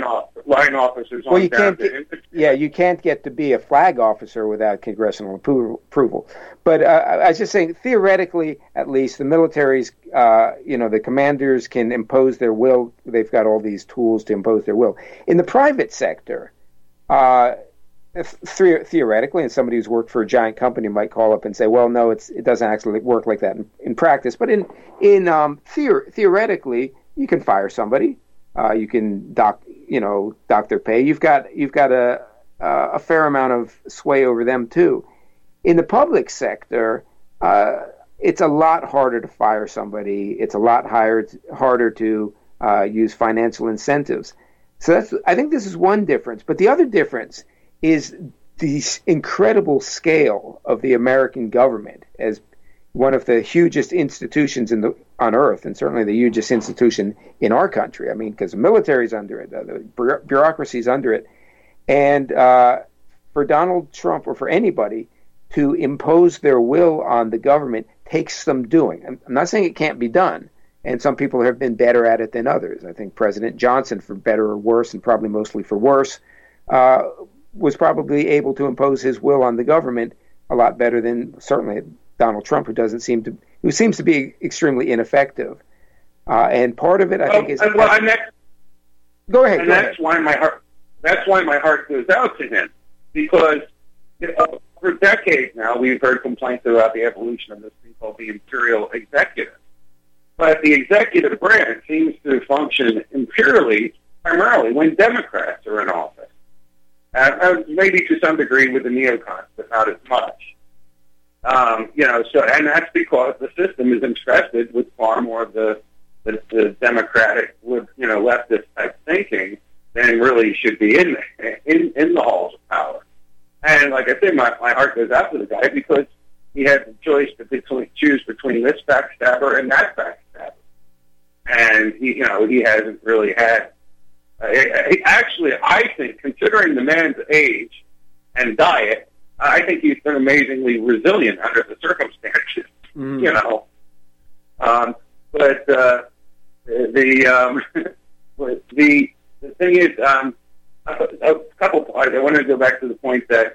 line officers on well, you down can't to get, yeah, you can't get to be a flag officer without congressional approval. approval. But uh, I was just saying, theoretically, at least, the military's, uh, you know, the commanders can impose their will. They've got all these tools to impose their will. In the private sector, uh, th- theoretically, and somebody who's worked for a giant company might call up and say, well, no, it's, it doesn't actually work like that in, in practice. But in, in um, theor- theoretically, you can fire somebody. Uh, you can dock, you know, dock their pay. You've got you've got a uh, a fair amount of sway over them too. In the public sector, uh, it's a lot harder to fire somebody. It's a lot higher, harder to uh, use financial incentives. So that's I think this is one difference. But the other difference is the incredible scale of the American government as one of the hugest institutions in the on earth, and certainly the hugest institution in our country. I mean, because the military's under it, uh, the bureaucracy's under it, and uh, for Donald Trump or for anybody to impose their will on the government takes some doing. I'm, I'm not saying it can't be done, and some people have been better at it than others. I think President Johnson, for better or worse, and probably mostly for worse, uh, was probably able to impose his will on the government a lot better than certainly Donald Trump, who doesn't seem to, who seems to be extremely ineffective. Uh, and part of it, I well, think, is. And, well, and that's, go ahead. And go that's ahead. why my heart. That's why my heart goes out to him, because you know, for decades now we've heard complaints about the evolution of this thing called the imperial executive. But the executive branch seems to function imperially primarily when Democrats are in office, uh, maybe to some degree with the neocons, but not as much. Um, you know, so and that's because the system is infested with far more of the the, the democratic, you know, leftist type thinking than really should be in in in the halls of power. And like I said, my my heart goes out to the guy because he had the choice to between, choose between this backstabber and that backstabber, and he, you know, he hasn't really had. Uh, he, actually, I think, considering the man's age and diet, I think he's been amazingly resilient under the circumstances, mm. you know. Um, but uh, the um, the the thing is, um, a, a couple points. I want to go back to the point that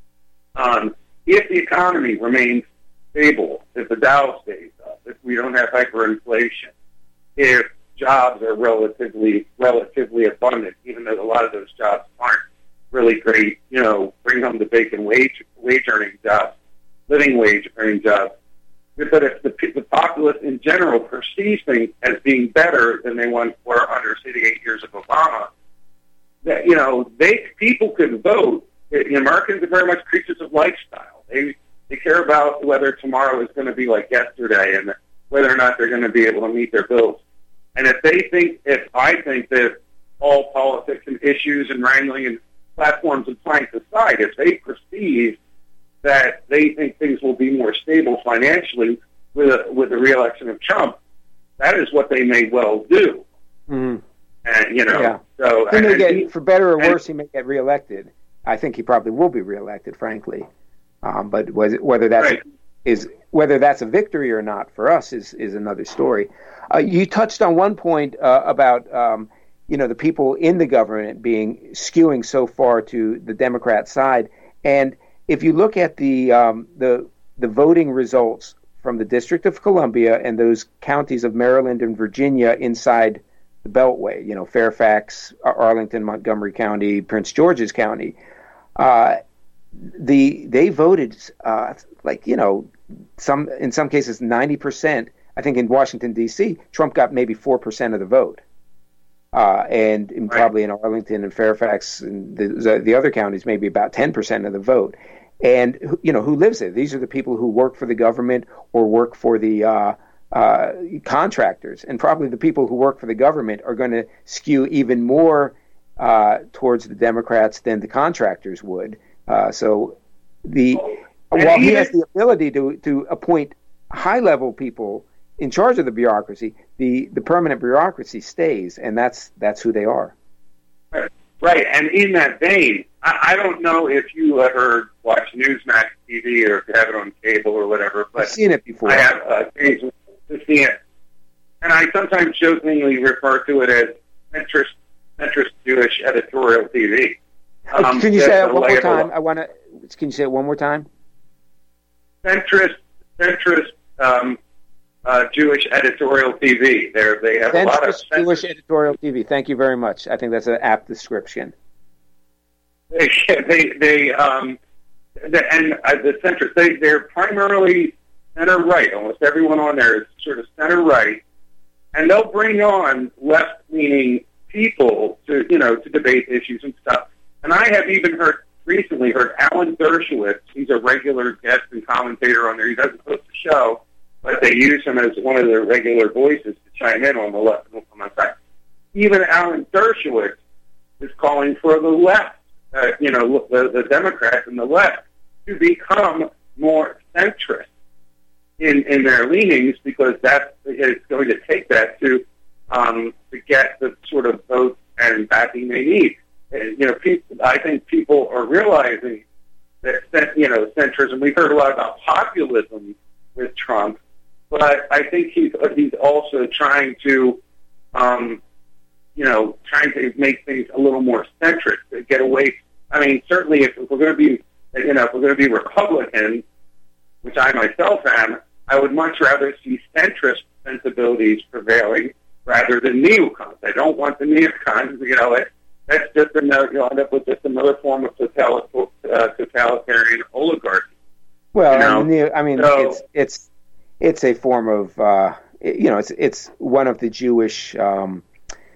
um, if the economy remains stable, if the Dow stays up, if we don't have hyperinflation, if jobs are relatively relatively abundant, even though a lot of those jobs aren't really great, you know, bring home the bacon wage wage earning jobs, living wage earning jobs. But if the, the populace in general perceives things as being better than they once were under, say, the eight years of Obama, that, you know, they people could vote. The Americans are very much creatures of lifestyle. They they care about whether tomorrow is going to be like yesterday and whether or not they're going to be able to meet their bills. And if they think, if I think that all politics and issues and wrangling and platforms and planks aside, if they perceive that they think things will be more stable financially with a, with the reelection of Trump, that is what they may well do. Mm-hmm. And you know, yeah. so he may and, get, he, for better or and, worse, he may get reelected. I think he probably will be reelected, frankly. Um, but was it, whether that's right. is whether that's a victory or not for us is is another story. Uh, you touched on one point uh, about. Um, you know, the people in the government being skewing so far to the Democrat side. And if you look at the um, the the voting results from the District of Columbia and those counties of Maryland and Virginia inside the Beltway, you know, Fairfax, Arlington, Montgomery County, Prince George's County, uh, the they voted uh, like, you know, some in some cases ninety percent. I think in Washington, D C, Trump got maybe four percent of the vote. Uh, and in, right. probably in Arlington and Fairfax and the, the other counties, maybe about ten percent of the vote. And, you know, who lives there? These are the people who work for the government or work for the uh, uh, contractors. And probably the people who work for the government are going to skew even more uh, towards the Democrats than the contractors would. Uh, so the and while he even, has the ability to, to appoint high-level people in charge of the bureaucracy, the, the permanent bureaucracy stays, and that's that's who they are. Right, and in that vein, I, I don't know if you ever watch Newsmax T V or if you have it on cable or whatever, but I've seen it before. I have uh, occasion to see it, and I sometimes jokingly refer to it as centrist centrist Jewish editorial T V. Um, can you say that one more label, time? I want to. Can you say it one more time? Centrist, centrist um, uh, Jewish editorial T V. They're, they have centrist a lot of centrist Jewish editorial T V. Thank you very much. I think that's an apt description. They, they, they um, the, and uh, the centrist. They, they're primarily center right. Almost everyone on there is sort of center right, and they'll bring on left leaning people to you know to debate issues and stuff. And I have even heard recently heard Alan Dershowitz. He's a regular guest and commentator on there. He doesn't host the show, but they use him as one of their regular voices to chime in on the left and on my side. Even Alan Dershowitz is calling for the left, uh, you know, the, the Democrats and the left to become more centrist in, in their leanings, because that it's going to take that to um, to get the sort of votes and backing they need. And, you know, people, I think people are realizing that, you know, centrism. We've heard a lot about populism with Trump, but I think he's he's also trying to, um, you know, trying to make things a little more centrist, to get away. I mean, certainly if we're going to be, you know, if we're going to be Republican, which I myself am, I would much rather see centrist sensibilities prevailing rather than neocons. I don't want the neocons, you know. It, That's just another, you'll end up with just another form of total, uh, totalitarian oligarchy. Well, you know? I mean, I mean so, it's it's it's a form of uh, you know, it's it's one of the Jewish um,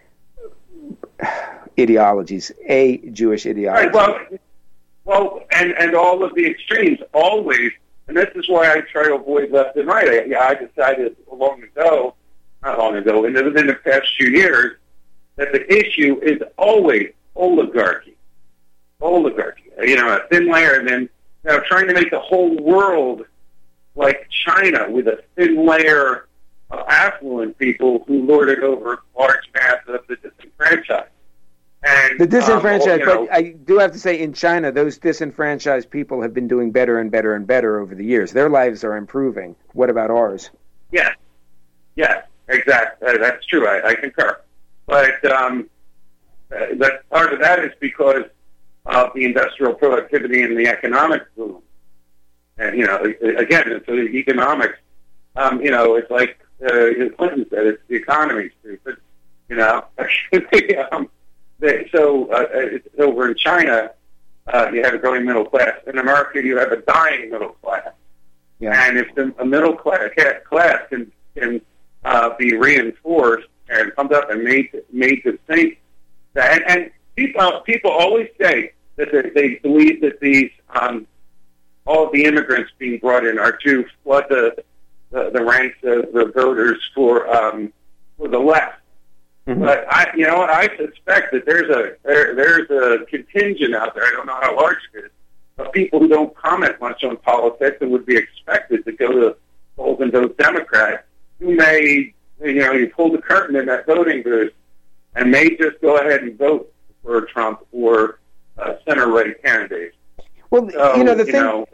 ideologies, a Jewish ideology. Right, well, well, and and all of the extremes always, and this is why I try to avoid left and right. I, yeah, I decided long ago, not long ago, in the, in the past few years, that the issue is always oligarchy. Oligarchy. You know, a thin layer, and then you know, trying to make the whole world like China with a thin layer of affluent people who lord it over large mass of the disenfranchised. And, the disenfranchised, um, you know, but I do have to say, in China, those disenfranchised people have been doing better and better and better over the years. Their lives are improving. What about ours? Yes. Yes, exactly. That's true. I, I concur. But um, that part of that is because of the industrial productivity and the economic boom. And, you know, again, so the economics, um, you know, it's like uh, Clinton said, it's the economy, stupid. You know, um, they, so uh, it's over in China, uh, you have a growing middle class. In America, you have a dying middle class. Yeah. And if the, a middle class, class can, can uh, be reinforced and pumped up and made made to think that, and, and people people always say that they, they believe that these um, all of the immigrants being brought in are to flood the the, the ranks of the voters for um, for the left. Mm-hmm. But I, you know what, I suspect that there's a there, there's a contingent out there. I don't know how large it is, of people who don't comment much on politics and would be expected to go to polls and vote Democrat, who may. You know, you pull the curtain in that voting booth and may just go ahead and vote for Trump or uh, center-right candidates. Well, so, you know, the you thing... Know,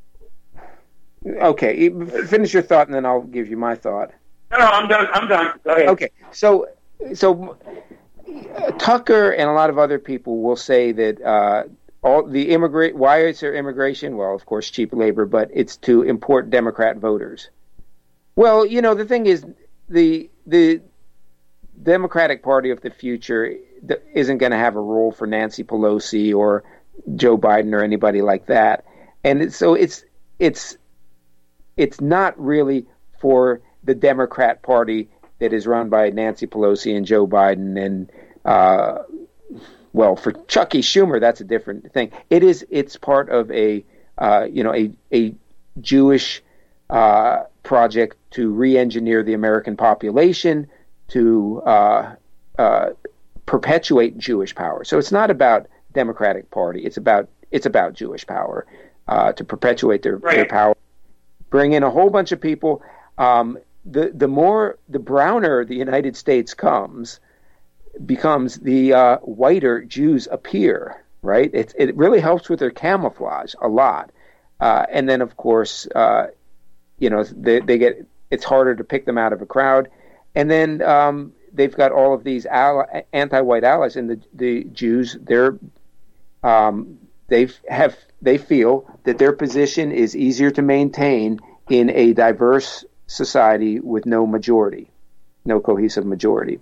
okay, finish your thought and then I'll give you my thought. No, no, I'm done. I'm done. Go ahead. Okay, so, so uh, Tucker and a lot of other people will say that uh, all the immigrant... Why is there immigration? Well, of course, cheap labor, but it's to import Democrat voters. Well, you know, the thing is... The the Democratic Party of the future isn't going to have a role for Nancy Pelosi or Joe Biden or anybody like that, and it's, so it's it's it's not really for the Democrat Party that is run by Nancy Pelosi and Joe Biden and uh, well, for Chucky Schumer, that's a different thing. It is it's part of a uh, you know a a Jewish uh, project to re-engineer the American population, to uh, uh, perpetuate Jewish power. So it's not about Democratic Party. It's about it's about Jewish power, uh, to perpetuate their, right. their power. Bring in a whole bunch of people. Um, the the more the browner the United States comes, becomes the uh, whiter Jews appear. Right. It it really helps with their camouflage a lot. Uh, and then of course, uh, you know, they they get. It's harder to pick them out of a crowd. And then um, they've got all of these ally, anti-white allies, and the the Jews, they're um, they have they feel that their position is easier to maintain in a diverse society with no majority, no cohesive majority.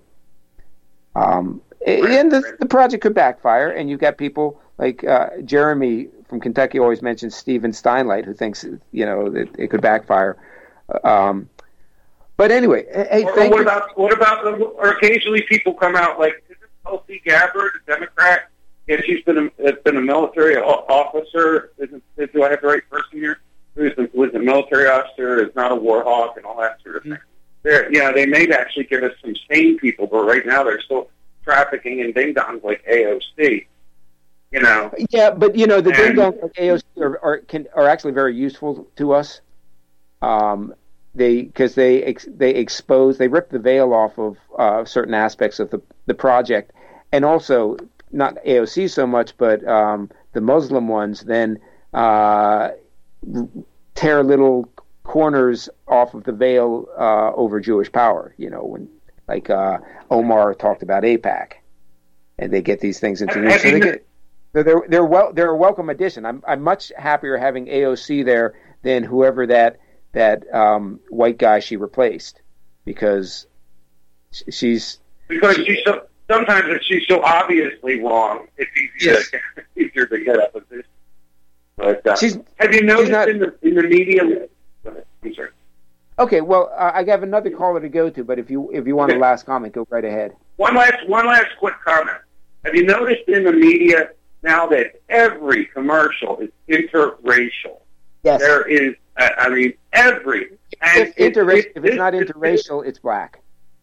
Um, and the, the project could backfire, and you've got people like uh, Jeremy from Kentucky always mentions Stephen Steinlight, who thinks, you know, that it could backfire. Um, but anyway, hey, or, thank or what you. about what about the, or occasionally people come out like, is it Tulsi Gabbard, a Democrat? Yeah, she's been a, has been a military officer. Isn't, do I have the right person here? Who's a, was a military officer, is not a war hawk, and all that sort of thing. They're, yeah, they may actually give us some sane people, but right now they're still trafficking in ding-dongs like A O C. You know. Yeah, but you know the and, ding-dongs like A O C are are, can, are actually very useful to us. Um, they because they ex, they expose they rip the veil off of uh, certain aspects of the the project, and also not A O C so much, but um, the Muslim ones then uh, tear little corners off of the veil uh, over Jewish power. You know, when like uh, Omar talked about AIPAC, and they get these things into news. So they get, they're they're well they're a welcome addition. I'm I'm much happier having A O C there than whoever that that um, white guy she replaced, because she's because she's so sometimes if she's so obviously wrong, it's easier yes. to, easier to get up with this. But uh, she's, have you noticed not, in the in the media? I'm sorry. Okay, well, uh, I have another caller to go to, but if you if you want okay. a last comment, go right ahead. One last one last quick comment. Have you noticed in the media now that every commercial is interracial? Yes. There is, uh, I mean, every. And if, it, interracial, it, if it's it, not it, interracial, it, it's black.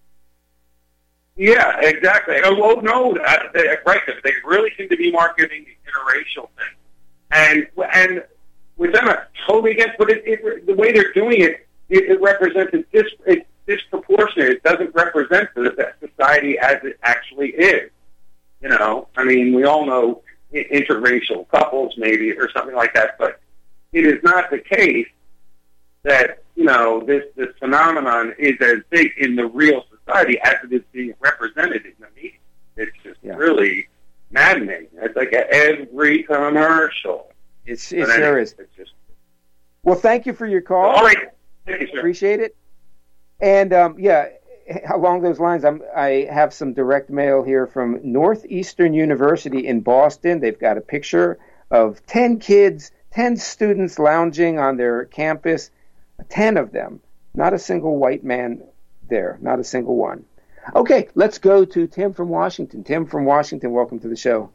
Yeah, exactly. Oh, well, no, uh, they, right. They really seem to be marketing the interracial thing. And and with them, I'm totally against, but it, it, the way they're doing it, it, it represents a dis, it's disproportionate. It doesn't represent the society as it actually is. You know, I mean, we all know interracial couples, maybe, or something like that, but it is not the case that, you know, this, this phenomenon is as big in the real society as it is being represented in the media. It's just yeah. really maddening. It's like every commercial. It's, it sure is. It's just... Well, thank you for your call. All right. Thank you, sir. Appreciate it. And, um, yeah, along those lines, I'm, I have some direct mail here from Northeastern University in Boston. They've got a picture of ten kids, ten students lounging on their campus, ten of them. Not a single white man there, not a single one. Okay, let's go to Tim from Washington. Tim from Washington, welcome to the show.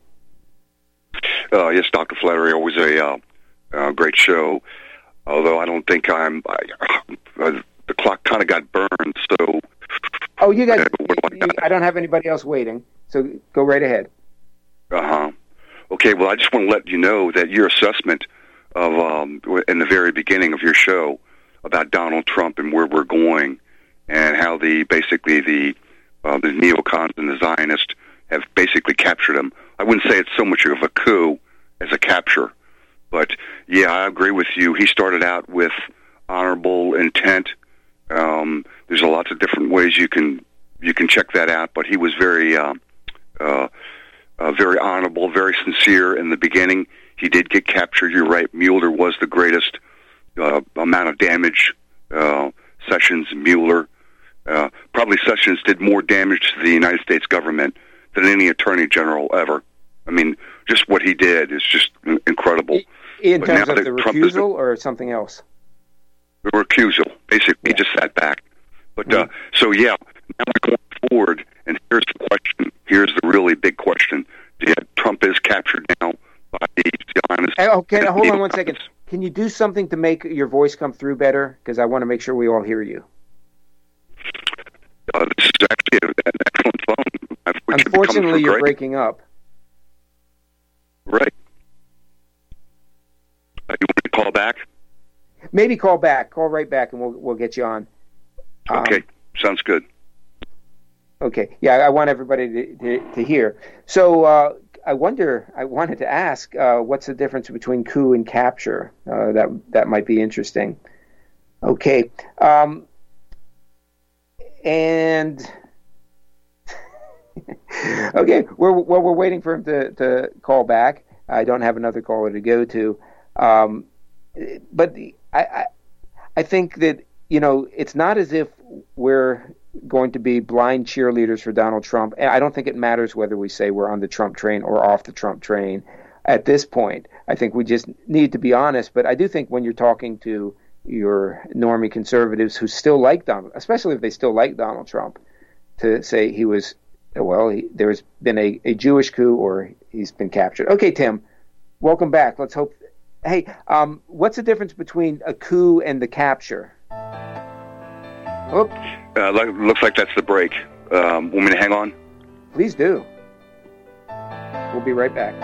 Uh, yes, Doctor Flattery, always a uh, uh, great show. Although I don't think I'm, I, uh, the clock kind of got burned, so. Oh, you guys, uh, I don't have anybody else waiting, so go right ahead. Uh-huh. Okay, well, I just want to let you know that your assessment of, um, in the very beginning of your show about Donald Trump and where we're going and how the, basically the, uh, the neocons and the Zionists have basically captured him. I wouldn't say it's so much of a coup as a capture, but yeah, I agree with you. He started out with honorable intent. Um, there's a lots of different ways you can you can check that out, but he was very uh, uh, uh, very honorable, very sincere in the beginning. He did get captured. You're right. Mueller was the greatest uh, amount of damage. Uh, Sessions, Mueller, uh, probably Sessions did more damage to the United States government than any attorney general ever. I mean, just what he did is just incredible. In but terms of the recusal or something else? The recusal. Basically, yeah. He just sat back. But mm-hmm. uh, so, yeah, now we're going forward, and here's the question. Here's the really big question. Yeah, Trump is captured now by the Zionists. Hey, okay, hold on one second. Can you do something to make your voice come through better? Because I want to make sure we all hear you. Uh, this is actually an excellent phone. I've, Unfortunately, you're breaking up. Right. Uh, you want me to call back? Maybe call back. Call right back, and we'll we'll get you on. Okay, um, sounds good. Okay, yeah, I want everybody to to, to hear. So uh, I wonder. I wanted to ask, uh, what's the difference between coup and capture? Uh, that that might be interesting. Okay, um, and Okay, we're, well, we're waiting for him to, to call back. I don't have another caller to go to. Um, but I, I I think that, you know, it's not as if we're going to be blind cheerleaders for Donald Trump. I don't think it matters whether we say we're on the Trump train or off the Trump train at this point. I think we just need to be honest. But I do think when you're talking to your normie conservatives who still like Donald, especially if they still like Donald Trump, to say he was, well, he, there's been a, a Jewish coup or he's been captured. Okay, Tim, welcome back. Let's hope. Hey, um, what's the difference between a coup and the capture? Oop. Uh, looks like that's the break. Um, want me to hang on? Please do. We'll be right back.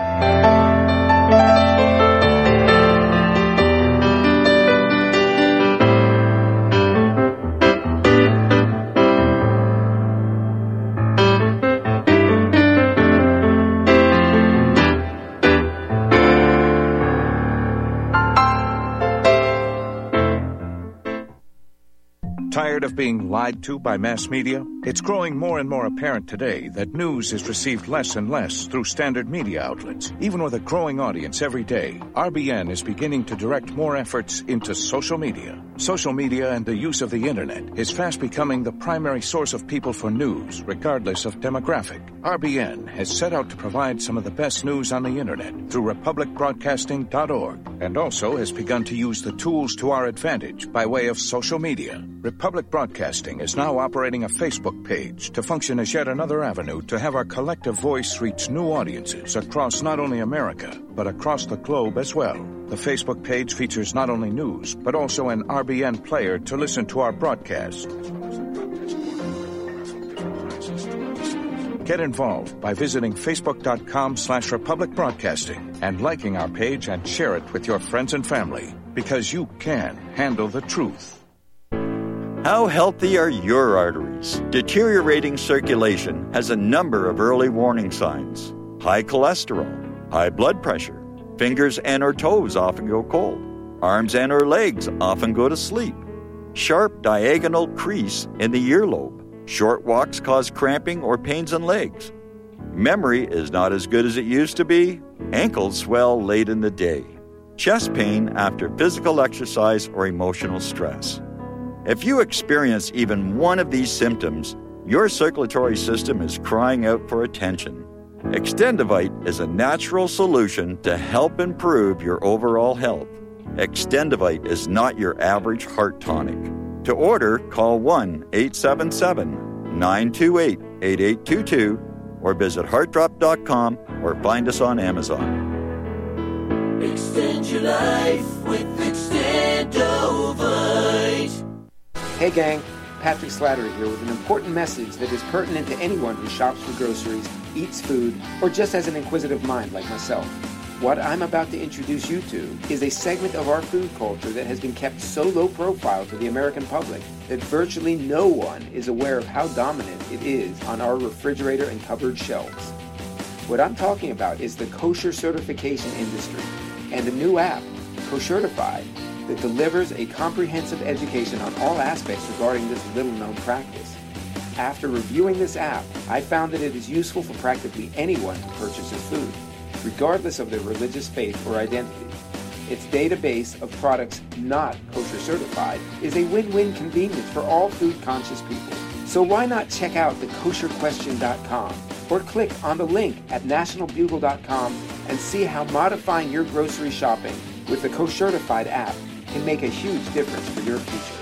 Tired of being lied to by mass media? It's growing more and more apparent today that news is received less and less through standard media outlets. Even with a growing audience every day, R B N is beginning to direct more efforts into social media. Social media and the use of the internet is fast becoming the primary source of people for news, regardless of demographic. R B N has set out to provide some of the best news on the internet through republic broadcasting dot org, and also has begun to use the tools to our advantage by way of social media. Republic Broadcasting is now operating a Facebook page to function as yet another avenue to have our collective voice reach new audiences across not only America, but across the globe as well. The Facebook page features not only news, but also an R B N player to listen to our broadcast. Get involved by visiting facebook.com slash Republic Broadcasting and liking our page and share it with your friends and family, because you can handle the truth. How healthy are your arteries? Deteriorating circulation has a number of early warning signs. High cholesterol, high blood pressure, fingers and or toes often go cold, arms and or legs often go to sleep, sharp diagonal crease in the earlobe, short walks cause cramping or pains in legs, memory is not as good as it used to be, ankles swell late in the day, chest pain after physical exercise or emotional stress. If you experience even one of these symptoms, your circulatory system is crying out for attention. Extendivite is a natural solution to help improve your overall health. Extendivite is not your average heart tonic. To order, call one eight seven seven, nine two eight, eight eight two two or visit heart drop dot com or find us on Amazon. Extend your life with Extendovite. Hey gang, Patrick Slattery here with an important message that is pertinent to anyone who shops for groceries, eats food, or just has an inquisitive mind like myself. What I'm about to introduce you to is a segment of our food culture that has been kept so low profile to the American public that virtually no one is aware of how dominant it is on our refrigerator and cupboard shelves. What I'm talking about is the kosher certification industry and a new app, Koshertified, that delivers a comprehensive education on all aspects regarding this little-known practice. After reviewing this app, I found that it is useful for practically anyone who purchases food, regardless of their religious faith or identity. Its database of products not kosher certified is a win-win convenience for all food-conscious people. So why not check out the kosher question dot com or click on the link at national bugle dot com and see how modifying your grocery shopping with the Koshertified app can make a huge difference for your future.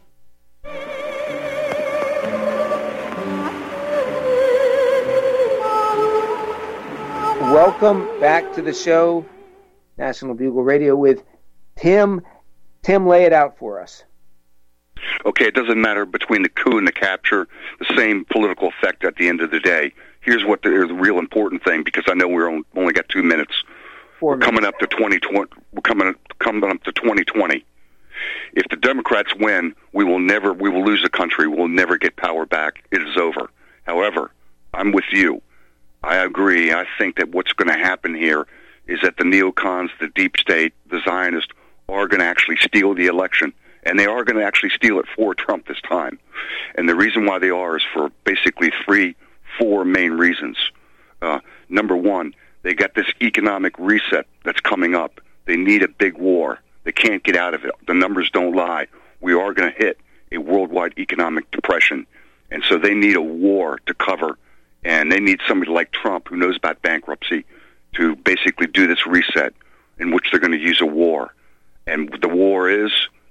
Welcome back to the show, National Bugle Radio, with Tim. Tim, lay it out for us. Okay, it doesn't matter between the coup and the capture, the same political effect at the end of the day. Here's what the, the real important thing, because I know we're on, only got two minutes. Four we're coming up to twenty twenty. We're coming coming up to twenty twenty. If the Democrats win, we will never. We will lose the country. We'll never get power back. It is over. However, I'm with you. I agree. I think that what's going to happen here is that the neocons, the deep state, the Zionists, are going to actually steal the election, and they are going to actually steal it for Trump this time. And the reason why they are is for basically three four main reasons. Uh, number one, they got this economic reset that's coming up. They need a big war. They can't get out of it. The numbers don't lie. We are going to hit a worldwide economic depression. And so they need a war to cover. And they need somebody like Trump, who knows about bankruptcy, to basically do this reset, in which they're going to use a war. And the war is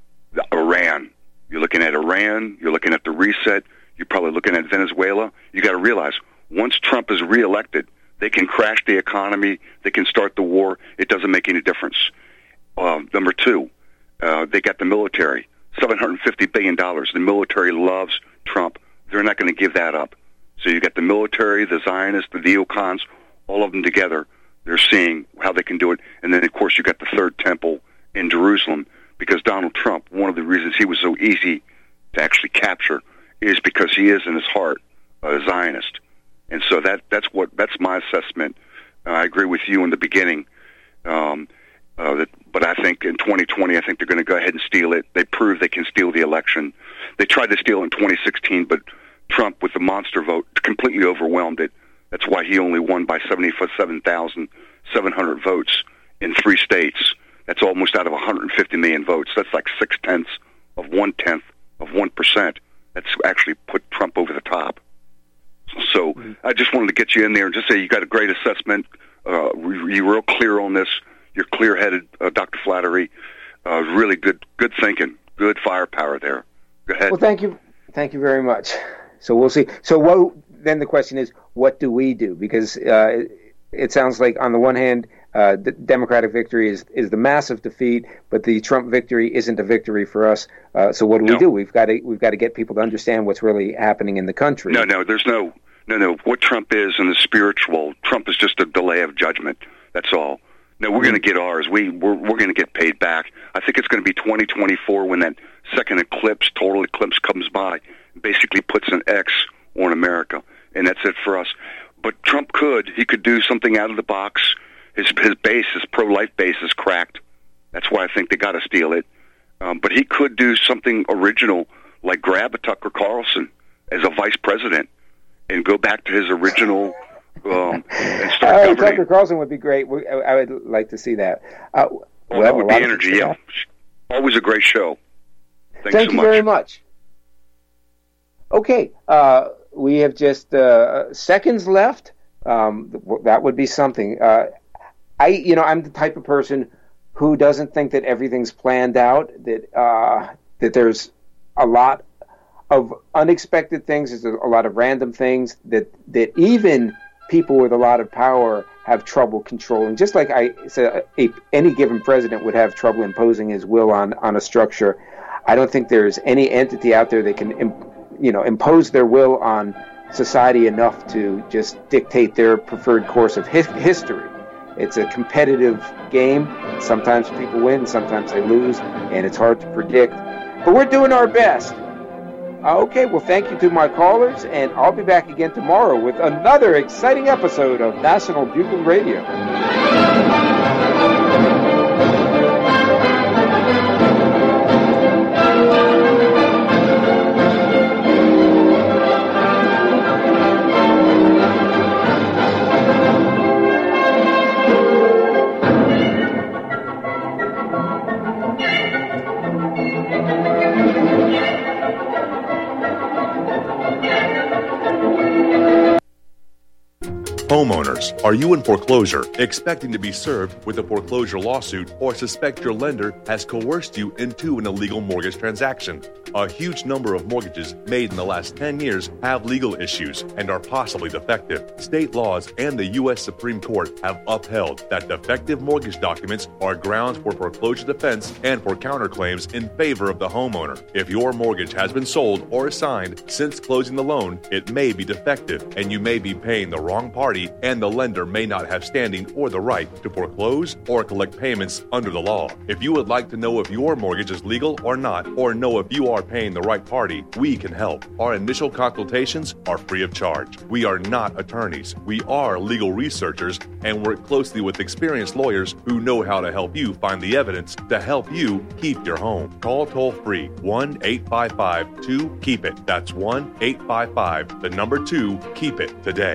Iran. You're looking at Iran. You're looking at the reset. You're probably looking at Venezuela. You got to realize, once Trump is reelected, they can crash the economy. They can start the war. It doesn't make any difference. Uh, number two, uh, they got the military, seven hundred fifty billion dollars. The military loves Trump. They're not going to give that up. So you got the military, the Zionists, the neocons, all of them together. They're seeing how they can do it. And then, of course, you got the Third Temple in Jerusalem, because Donald Trump, one of the reasons he was so easy to actually capture is because he is in his heart a Zionist. And so that that's what that's my assessment. Uh, I agree with you in the beginning. Um, uh, that, but I think in twenty twenty, I think they're going to go ahead and steal it. They proved they can steal the election. They tried to steal it in twenty sixteen, but Trump, with the monster vote, completely overwhelmed it. That's why he only won by seventy-seven thousand seven hundred votes in three states. That's almost out of one hundred fifty million votes. That's like six-tenths of one-tenth of one percent. That's actually put Trump over the top. So mm-hmm. I just wanted to get you in there and just say you got a great assessment. Uh, you're real clear on this. You're clear-headed, uh, Doctor Flattery. Uh, really good good thinking, good firepower there. Go ahead. Well, thank you. Thank you very much. So we'll see. So what, then the question is, what do we do? Because uh, it sounds like, on the one hand, uh, the Democratic victory is, is the massive defeat, but the Trump victory isn't a victory for us. Uh, so what do no. we do? We've got to we've got to get people to understand what's really happening in the country. No, no, there's no, no, no. What Trump is in the spiritual, Trump is just a delay of judgment. That's all. No, we're mm-hmm. going to get ours. We we're, we're going to get paid back. I think it's going to be twenty twenty-four when that second eclipse, total eclipse, comes by, and basically puts an X on America, and that's it for us. But Trump could, he could do something out of the box. His his base, his pro-life base is cracked. That's why I think they got to steal it. Um, but he could do something original, like grab a Tucker Carlson as a vice president and go back to his original um, and start uh, governing. Tucker Carlson would be great. We, I, I would like to see that. Uh, well, well, that would be of energy, yeah. Always a great show. Thanks Thank so you much. very much. Okay, uh, we have just uh, seconds left. Um, that would be something. Uh, I, you know, I'm the type of person who doesn't think that everything's planned out. That uh, that there's a lot of unexpected things. There's a lot of random things that that even people with a lot of power have trouble controlling. Just like I said, a, any given president would have trouble imposing his will on on a structure. I don't think there's any entity out there that can, you know, impose their will on society enough to just dictate their preferred course of his- history. It's a competitive game. Sometimes people win, sometimes they lose, and it's hard to predict. But we're doing our best. Uh, okay, well, thank you to my callers, and I'll be back again tomorrow with another exciting episode of National Bugle Radio. Homeowners, are you in foreclosure, expecting to be served with a foreclosure lawsuit, or suspect your lender has coerced you into an illegal mortgage transaction? A huge number of mortgages made in the last ten years have legal issues and are possibly defective. State laws and the U S Supreme Court have upheld that defective mortgage documents are grounds for foreclosure defense and for counterclaims in favor of the homeowner. If your mortgage has been sold or assigned since closing the loan, it may be defective and you may be paying the wrong party, and the lender may not have standing or the right to foreclose or collect payments under the law. If you would like to know if your mortgage is legal or not, or know if you are paying the right party, we can help. Our initial consultations are free of charge. We are not attorneys. We are legal researchers and work closely with experienced lawyers who know how to help you find the evidence to help you keep your home. Call toll-free one eight five five two keep it. That's one eight five five, the number two, keep it today.